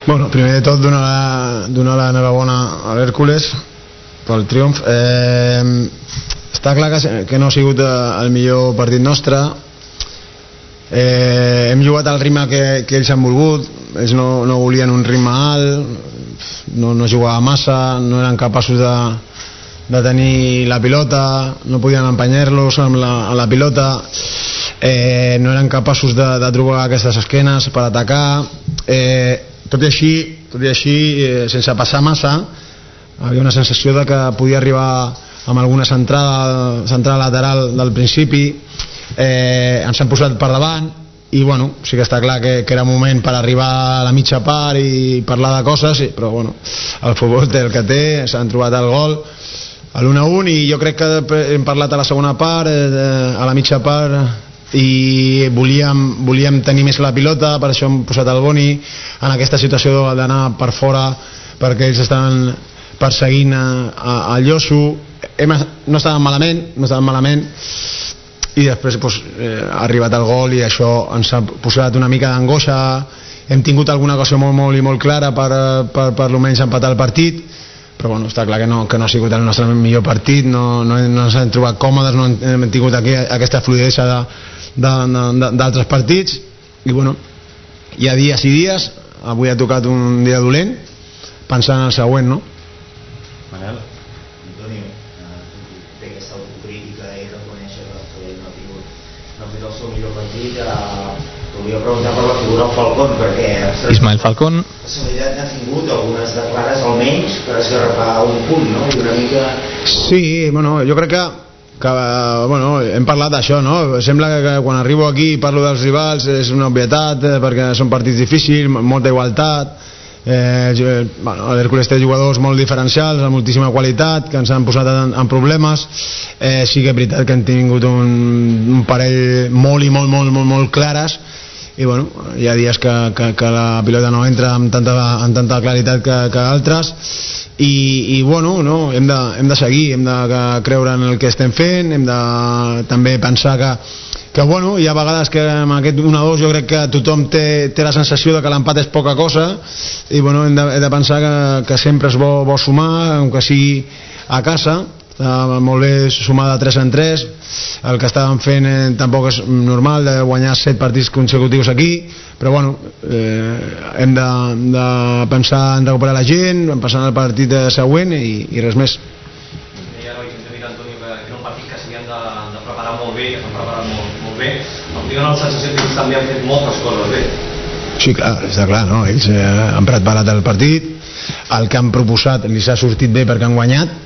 Bueno, primer de tot donar l'enhorabona a l'Hèrcules pel triomf. Està clar que no ha sigut el millor partit nostre. Hem jugat al ritme que ells han volgut. Ells no volien un ritme alt, no jugava massa, no eren capaços de tenir la pilota, no podien empenyar-los amb la pilota, no eren capaços de trobar aquestes esquenes per atacar. Tot i així, sense passar massa, havia una sensació de que podia arribar amb alguna centrada lateral del principi. Ens han posat per davant i bueno, sí que està clar que era moment per arribar a la mitja part i parlar de coses, però bueno, el futbol té el que té. S'han trobat el gol a l'1-1 i jo crec que hem parlat a la segona part, a la mitja part, i volíem tenir més la pilota, per això hem posat el Boni en aquesta situació d'anar per fora perquè ells estan perseguint el Lloso. No estàvem malament i després ha arribat el gol i això ens ha posat una mica d'angoixa. Hem tingut alguna cosa molt i molt clara per almenys empatar el partit, però bueno, està clar que no ha sigut el nostre millor partit. No ens hem trobat còmodes, no hem tingut aquí aquesta fluidesa d'altres partits i bueno, hi ha dies i dies. Avui ha tocat un dia dolent, pensant en el següent, no? Manel? Antonio, té aquesta autocrítica i reconèixer que el Sabadell no ha fet el seu millor partit. Volia preguntar per la figura del Falcón, perquè Ismael Falcón la Sabadell n'ha tingut algunes declares almenys per esgarrapar un punt, no? I una mica... Sí, bueno, jo crec que hem parlat d'això, no? Sembla que quan arribo aquí i parlo dels rivals és una obvietat, perquè són partits difícils, molta igualtat. L'Hèrcules té jugadors molt diferencials, amb moltíssima qualitat, que ens han posat en problemes. Sí que és veritat que han tingut un parell molt clares i bueno, hi ha dies que la pilota no entra amb tanta claritat que altres. I bueno, no, hem de seguir, hem de creure en el que estem fent, hem de també pensar que bueno, hi ha vegades que amb aquest 1-2 jo crec que tothom té la sensació de que l'empat és poca cosa i bueno, hem de pensar que sempre és bo sumar, aunque sigui a casa. Està molt bé sumar de 3 en 3. El que estàvem fent tampoc és normal, de guanyar 7 partits consecutius aquí, però bueno, hem de pensar en recuperar la gent, en passar el partit següent i res més. Ja no he dit, Antonio, que era un partit que s'havien de preparar molt bé, que s'han preparat molt bé. Em diuen la sensació que ells també han fet moltes coses bé. Sí, clar, està clar, no? Ells han preparat el partit, el que han proposat li s'ha sortit bé perquè han guanyat.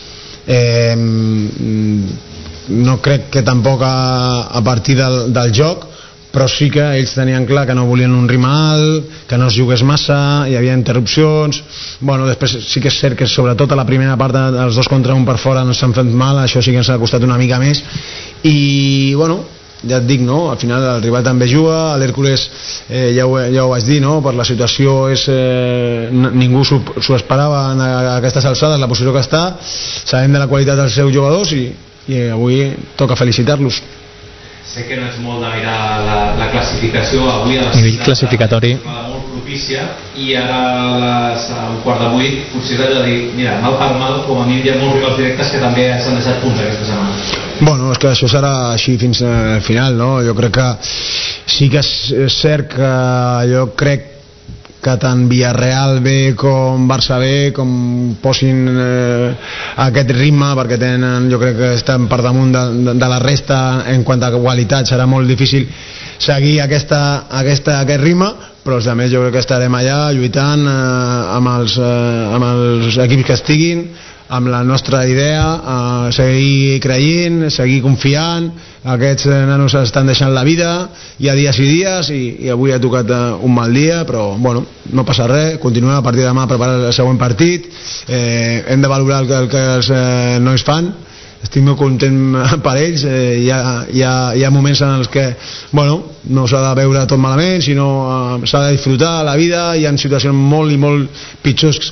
No crec que tampoc a partir del joc, però sí que ells tenien clar que no volien un ritme alt, que no es jugués massa, hi havia interrupcions. Bueno, després sí que és cert que sobretot a la primera part els 2 contra 1 per fora no s'han fet mal, això sí que ens ha costat una mica més i bueno, ja et dic, no? Al final el rival també juga, l'Hèrcules ja ho vaig dir, no? Per la situació ningú s'ho esperava en aquestes alçades, la posició que està. Sabem de la qualitat dels seus jugadors i avui toca felicitar-los. Sé que no és molt de mirar la classificació avui a nivell classificatori molt propícia i ara a un quart de 8 potser és de dir, mira, mal per mal com a mínim hi ha molts rivals directes que també s'han deixat punts aquesta setmana. Bueno, és que això serà així fins al final, no? Jo crec que sí que és cert que jo crec que tant Villarreal B com Barça B com posin aquest ritme, perquè jo crec que estan per damunt de la resta en quant a qualitat. Serà molt difícil seguir aquest ritme, però els altres jo crec que estarem allà lluitant amb els equips que estiguin, amb la nostra idea, seguir creient, seguir confiant. Aquests nanos estan deixant la vida, hi ha dies i dies i avui ha tocat un mal dia, però bueno, no passa res, continuem a partir de demà a preparar el següent partit. Hem de valorar el que els nois fan, estic molt content per ells. Hi ha moments en els que bueno, no s'ha de veure tot malament, sinó s'ha de disfrutar la vida. Hi ha situacions molt i molt pitjors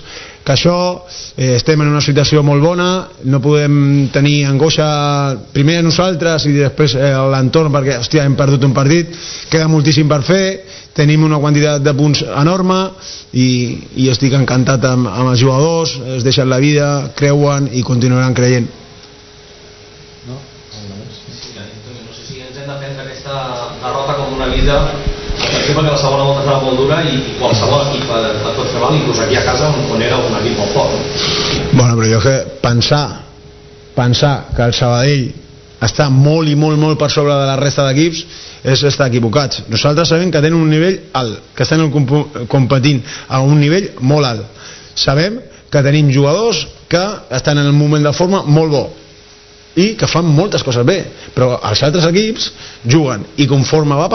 que això, estem en una situació molt bona, no podem tenir angoixa primer nosaltres i després l'entorn, perquè hòstia, hem perdut un partit, queda moltíssim per fer, tenim una quantitat de punts enorme i estic encantat amb els jugadors, es deixen la vida, creuen i continuaran creient. No sé si ens hem de prendre aquesta derrota com una vida, per exemple, que la segona volta serà molt dura i qualsevol equip de tot fer mal, inclús aquí a casa on era un equip molt fort. Bueno, però jo que pensar que el Sabadell està molt i molt per sobre de la resta d'equips és estar equivocats. Nosaltres sabem que tenen un nivell alt, que estan competint a un nivell molt alt. Sabem que tenim jugadors que estan en un moment de forma molt bo i que fan moltes coses bé, però els altres equips juguen i conforme va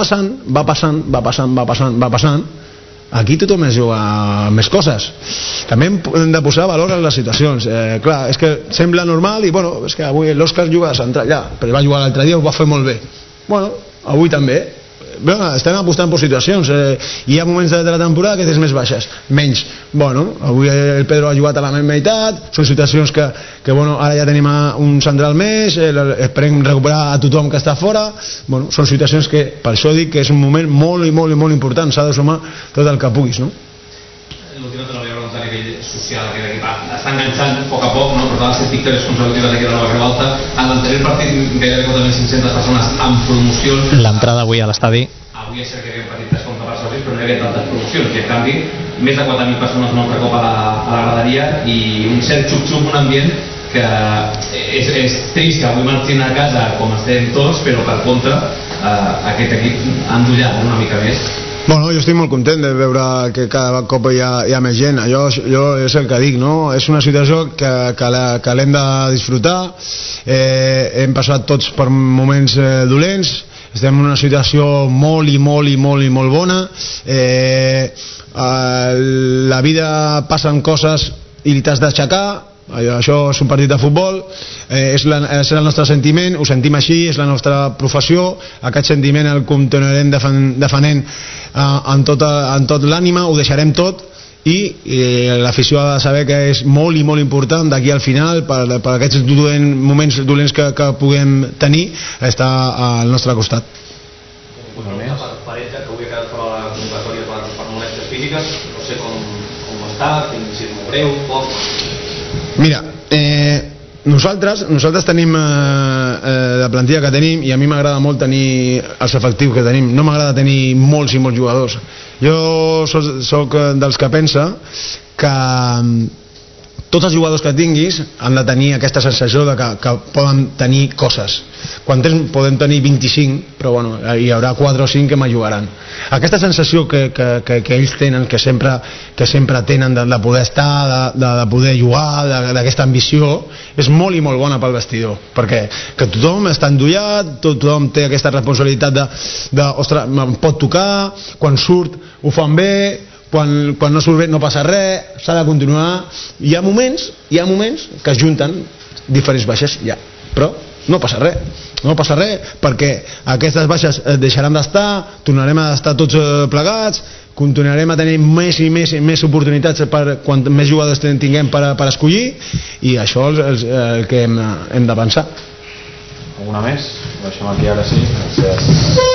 passant, aquí tothom es juga més coses. També hem de posar valor en les situacions. Clar, és que sembla normal i bueno, és que avui l'Òscar juga de central ja, però va jugar l'altre dia, ho va fer molt bé. Bueno, avui també. Bé, estem apostant per situacions. Hi ha moments de la temporada que tens més baixes, menys. Bueno, avui el Pedro ha jugat a la meitat, són situacions que bueno, ara ja tenim un central més, esperem recuperar a tothom que està fora. Bueno, són situacions que, per això dic que és un moment molt important, s'ha de sumar tot el que puguis, no? L'última te l'havia preguntat a nivell social, aquest equip està enganxant a poc, no? Portava 7 victòries consecutives aquí a la Nova Creu Alta. En l'anterior partit gairebé 4.500 persones amb promocions. L'entrada avui a l'estadi. Avui és cert que hi havia petites comptes per socis, però no hi havia tantes promocions. I en canvi, més de 4.000 persones un altre cop a la graderia i un cert xup-xup, un ambient que és trist que avui marxin a casa com estem tots, però per contra aquest equip ha endollat una mica més. Bueno, jo estic molt content de veure que cada cop hi ha més gent. Jo és el que dic, no? És una situació que l'hem de disfrutar. Hem passat tots per moments dolents, estem en una situació molt bona. La vida passen coses i t'has d'aixecar. Això és un partit de futbol, és el nostre sentiment, ho sentim així, és la nostra professió, aquest sentiment el continuarem defendent amb tot l'ànima, ho deixarem tot i l'afició ha de saber que és molt important d'aquí al final, per aquests moments dolents que puguem tenir, estar al nostre costat. Una per Edgar, que avui ha quedat fora de la convocatòria per molèsties físiques, no sé com està, si és molt greu, poc. Mira, nosaltres tenim la plantilla que tenim i a mi m'agrada molt tenir els efectius que tenim. No m'agrada tenir molts i molts jugadors. Jo soc dels que pensa que tots els jugadors que tinguis han de tenir aquesta sensació de que poden tenir coses. Quan podem tenir 25, però bueno, hi haurà 4 o 5 que m'ajudaran. Aquesta sensació que ells tenen, que sempre tenen de poder estar, de poder jugar, d'aquesta ambició, és molt i molt bona pel vestidor, perquè que tothom està endollat, tothom té aquesta responsabilitat de ostres, em pot tocar, quan surt ho fan bé, quan no surt bé no passa res, s'ha de continuar. Hi ha moments que es junten diferents baixes, ja, però no passa res perquè aquestes baixes deixaran d'estar, tornarem a estar tots plegats, continuarem a tenir més i més oportunitats per quan més jugadors tinguem per escollir, i això és el que hem de pensar. Alguna més? Ho deixem aquí ara, sí. Gràcies.